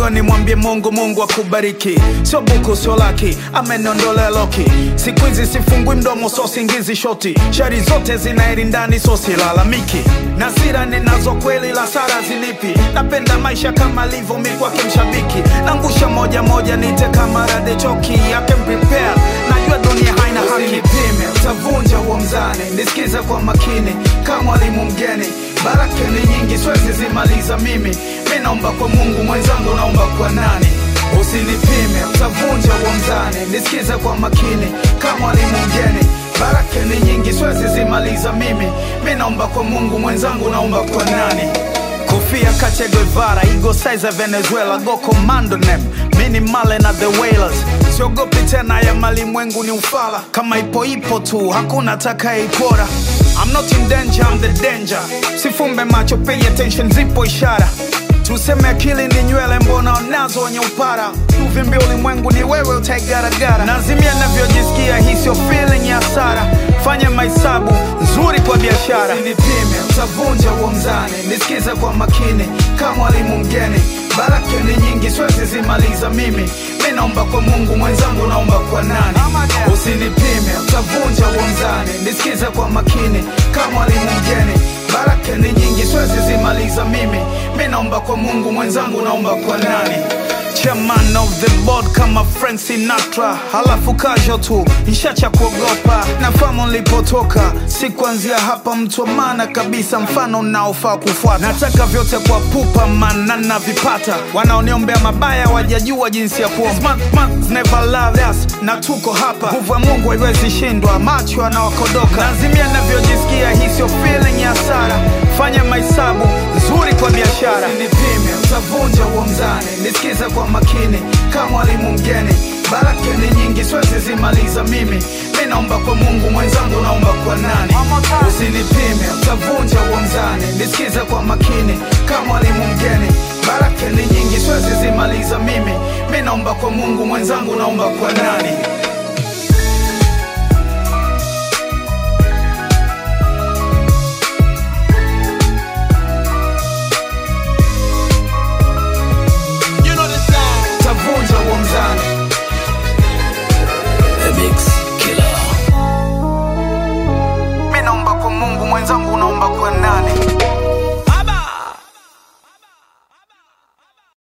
Nimeamua nimwambie Mungu akubariki. Sio buku sio laki, amenondolea loki. Siku hizi sifungui mdomo so singizi shoti. Shari zote zinairi ndani so silalamiki. Na sira ninazo kweli la sara zilipi. Napenda maisha kama livo mi kwake mshabiki. Nangusha moja moja nite kama rade choki. I can prepare, najua dunia haina haki. Usinipime, utavunja huo mzani. Nisikize kwa makini, kama mwalimu mgeni. Baraka ni nyingi, siwezi zimaliza mimi. Mi naomba kwa Mungu, mwenzangu naomba kwa nani? Usinipime, utavunja huo mzani. Nisikize kwa makini, kama mwalimu mgeni. Baraka ni nyingi, siwezi zimaliza mimi. Mi naomba kwa Mungu, mwenzangu naomba kwa nani? Kofia Che Guevara, ego size Venezuela, go commando name. Mini male na the whalers. Siogopi tena ya malimwengu ni ufala. Kama ipo tu, hakuna atakayeipora. I'm not in danger, I'm the danger. Sifumbe macho, pay attention, zipo ishara. Tuseme akili ni nywele, mbona unazo wenye upara. Uvimbi ulimwengu ni wewe utaigaragara. Nazimia navyojisikia, hii sio feeling ya hasara. Fanya mahesabu, nzuri kwa biashara. Usinipime, utavunja huo mzani. Nisikize kwa makini, kama mwalimu mgeni. Baraka ni nyingi, siwezi zimaliza mimi. Mi naomba kwa Mungu, mwenzangu naomba kwa nani? Usinipime, utavunja huo mzani. Nisikize kwa makini, kama mwalimu mgeni. Baraka ni nyingi, siwezi zimaliza mimi. Mi naomba kwa Mungu, mwenzangu naomba kwa nani? Chairman of the board kama Frank Sinatra. Halafu kasho tu, nishacha kuogopa. Nafahamu nilipotoka, si kuanzia hapa mtu wa maana kabisa. Mfano unaofaa kufuata. Nataka vyote kwa pupa man na vipata. Wanaoniombea mabaya wajajua jinsi ya kuomba. Smart man never love us, na tuko hapa. Nguvu ya Mungu haiwezi shindwa, macho anawakodoka. Nazimia navyojisikia, hii sio feeling ya hasara. Fanya mahesabu, nzuri kwa biashara. Usinipime, utavunja huo mzani. Nisikize kwa makini, kama mwalimu mgeni. Baraka ni nyingi, siwezi zimaliza mimi. Mi naomba kwa Mungu, mwenzangu naomba kwa nani? Usinipime, utavunja huo mzani. Nisikize kwa makini, kama mwalimu mgeni. Baraka ni nyingi, siwezi zimaliza mimi. Mi naomba kwa Mungu, mwenzangu naomba kwa nani? Mwenzangu naomba kwa